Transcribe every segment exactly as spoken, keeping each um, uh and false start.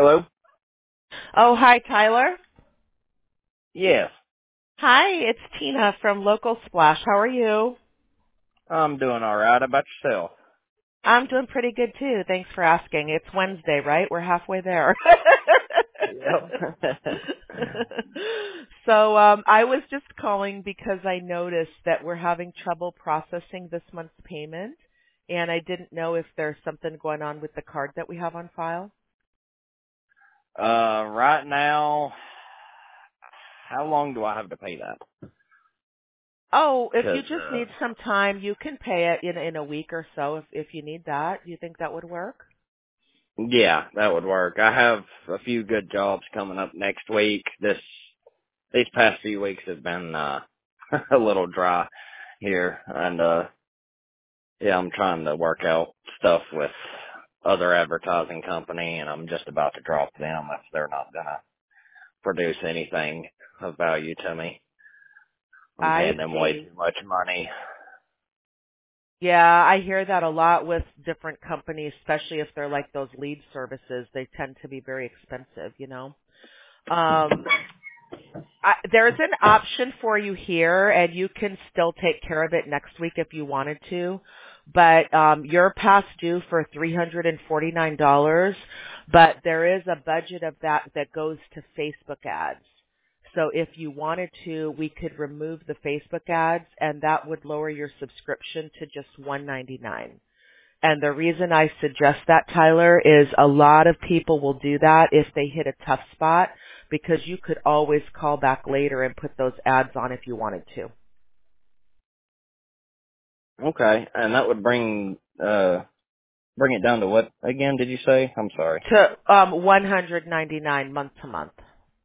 Hello? Oh, hi, Tyler. Yes. Hi, it's Tina from Local Splash. How are you? I'm doing all right. How about yourself? I'm doing pretty good too. Thanks for asking. It's Wednesday, right? We're halfway there. Yep. so um, I was just calling because I noticed that we're having trouble processing this month's payment, and I didn't know if there's something going on with the card that we have on file. uh, right now, how long do I have to pay that? Oh, if you 'Cause just uh, need some time, you can pay it in in a week or so if if you need that. Do you think that would work? yeah, that would work. I have a few good jobs coming up next week. This, these past few weeks have been, uh, a little dry here. And, uh, yeah, I'm trying to work out stuff with other advertising company, and I'm just about to drop them if they're not gonna produce anything of value to me. I'm I paying them way see. too much money. Yeah, I hear that a lot with different companies, especially if they're like those lead services. They tend to be very expensive, you know. Um, I, there's an option for you here, and you can still take care of it next week if you wanted to. But um, you're past due for three hundred forty-nine dollars, but there is a budget of that that goes to Facebook ads. So if you wanted to, we could remove the Facebook ads, and that would lower your subscription to just one hundred ninety-nine dollars. And the reason I suggest that, Tyler, is a lot of people will do that if they hit a tough spot because you could always call back later and put those ads on if you wanted to. Okay, and that would bring uh bring it down to what again? Did you say? I'm sorry. To um one hundred ninety-nine month to month.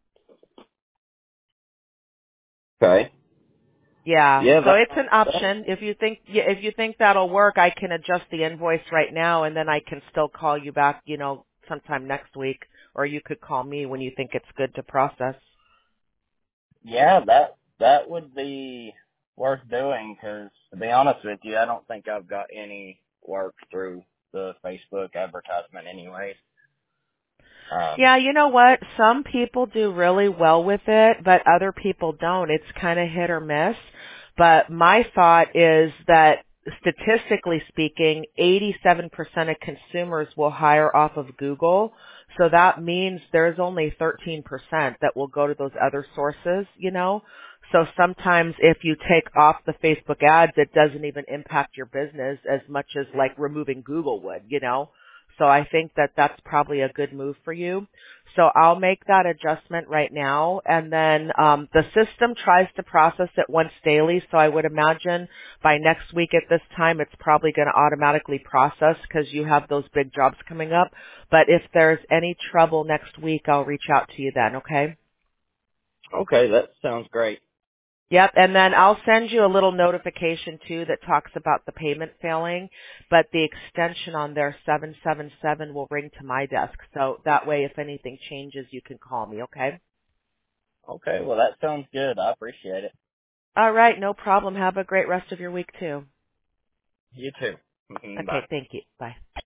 Okay. Yeah, Yeah, so that it's an that option. If you think yeah, if you think that'll work, I can adjust the invoice right now, and then I can still call you back, you know, sometime next week, or you could call me when you think it's good to process. yeah that that would be worth doing because to be honest with you, I don't think I've got any work through the Facebook advertisement anyways. Um. Yeah, you know what? Some people do really well with it, but other people don't. It's kind of hit or miss. But my thought is that statistically speaking, eighty-seven percent of consumers will hire off of Google. So that means there's only thirteen percent that will go to those other sources, you know? So sometimes if you take off the Facebook ads, it doesn't even impact your business as much as like removing Google would, you know? So I think that that's probably a good move for you. So I'll make that adjustment right now. And then um, the system tries to process it once daily. So I would imagine by next week at this time, it's probably going to automatically process because you have those big jobs coming up. But if there's any trouble next week, I'll reach out to you then, okay? Okay, that sounds great. Yep, and then I'll send you a little notification too that talks about the payment failing, but the extension on there seven seven seven will ring to my desk. So that way if anything changes you can call me, okay? Okay, well that sounds good. I appreciate it. All right, no problem. Have a great rest of your week too. You too. Mhm, bye. Okay, thank you. Bye.